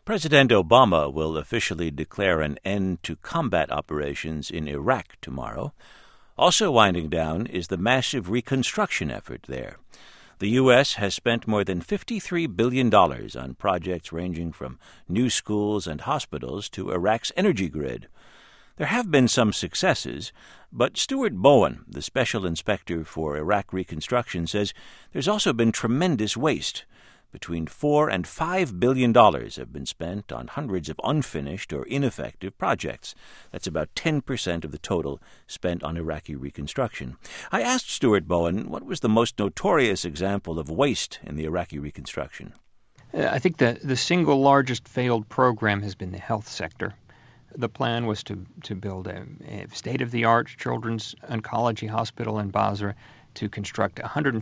President Obama will officially declare an end to combat operations in Iraq tomorrow. Also winding down is the massive reconstruction effort there. The U.S. has spent more than $53 billion on projects ranging from new schools and hospitals to Iraq's energy grid. There have been some successes, but Stuart Bowen, the special inspector for Iraq reconstruction, says there's also been tremendous waste. Between $4 and $5 billion have been spent on hundreds of unfinished or ineffective projects. That's about 10% of the total spent on Iraqi reconstruction. I asked Stuart Bowen what was the most notorious example of waste in the Iraqi reconstruction. I think the single largest failed program has been the health sector. The plan was to build a state-of-the-art children's oncology hospital in Basra, to construct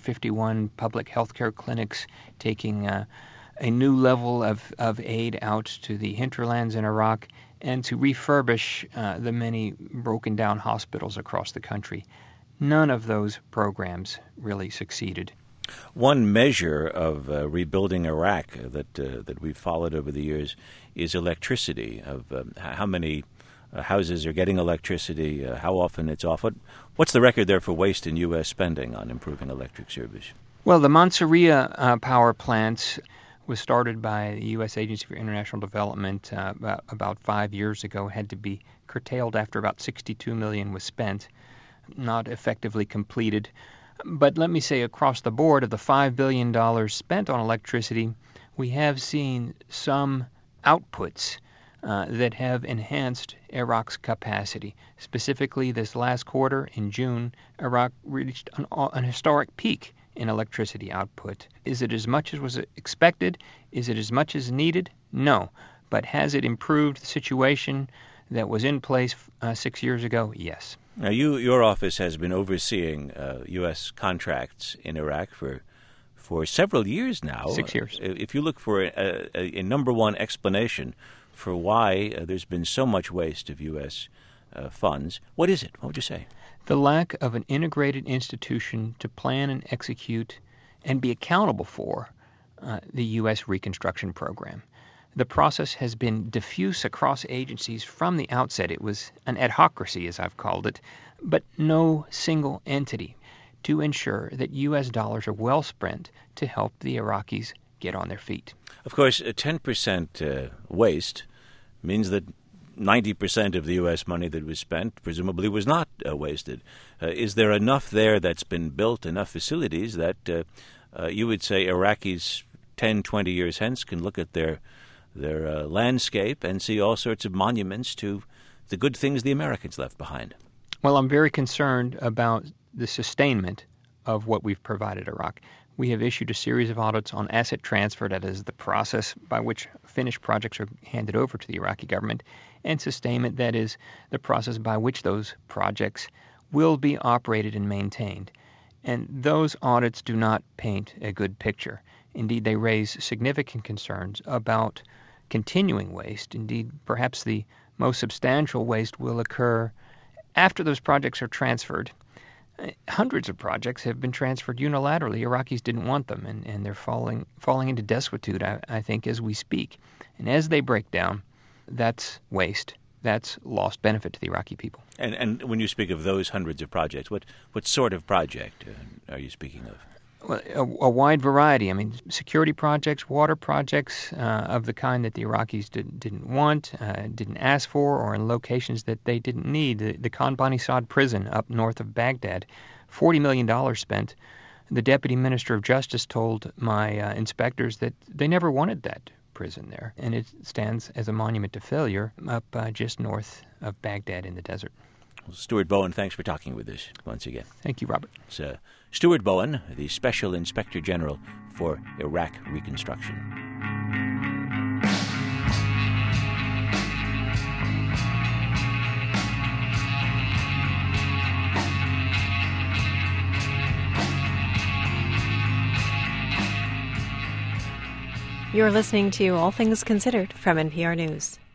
151 public health care clinics, taking a new level of aid out to the hinterlands in Iraq, and to refurbish the many broken-down hospitals across the country. None of those programs really succeeded. One measure of rebuilding Iraq that we've followed over the years is electricity, of how many houses are getting electricity, how often it's off. What's the record there for waste in U.S. spending on improving electric service? Well, the Mansouriya power plant was started by the U.S. Agency for International Development about 5 years ago, had to be curtailed after about $62 million was spent, not effectively completed. But let me say, across the board, of the $5 billion spent on electricity, we have seen some outputs that have enhanced Iraq's capacity. Specifically, this last quarter, in June, Iraq reached an historic peak in electricity output. Is it as much as was expected? Is it as much as needed? No. But has it improved the situation that was in place 6 years ago? Yes. Now, your office has been overseeing U.S. contracts in Iraq for several years now. 6 years. If you look for a number one explanation for why there's been so much waste of U.S. funds, what is it? What would you say? The lack of an integrated institution to plan and execute and be accountable for the U.S. reconstruction program. The process has been diffuse across agencies from the outset. It was an adhocracy, as I've called it, but no single entity to ensure that U.S. dollars are well spent to help the Iraqis get on their feet. Of course, 10% waste means that 90% of the U.S. money that was spent presumably was not wasted. Is there enough there that's been built, enough facilities that you would say Iraqis 10, 20 years hence can look at their landscape and see all sorts of monuments to the good things the Americans left behind? Well, I'm very concerned about the sustainment of what we've provided Iraq. We have issued a series of audits on asset transfer, that is the process by which finished projects are handed over to the Iraqi government, and sustainment, that is the process by which those projects will be operated and maintained. And those audits do not paint a good picture. Indeed, they raise significant concerns about continuing waste. Indeed, perhaps the most substantial waste will occur after those projects are transferred. Hundreds of projects have been transferred unilaterally. Iraqis didn't want them, and they're falling into desuetude, I think, as we speak. And as they break down, that's waste. That's lost benefit to the Iraqi people. And when you speak of those hundreds of projects, what sort of project are you speaking of? Well, a wide variety. I mean, security projects, water projects of the kind that the Iraqis didn't want, didn't ask for, or in locations that they didn't need. The Khan Bani Saad prison up north of Baghdad, $40 million spent. The Deputy Minister of Justice told my inspectors that they never wanted that prison there, and it stands as a monument to failure up just north of Baghdad in the desert. Well, Stuart Bowen, thanks for talking with us once again. Thank you, Robert. It's Stuart Bowen, the Special Inspector General for Iraq Reconstruction. You're listening to All Things Considered from NPR News.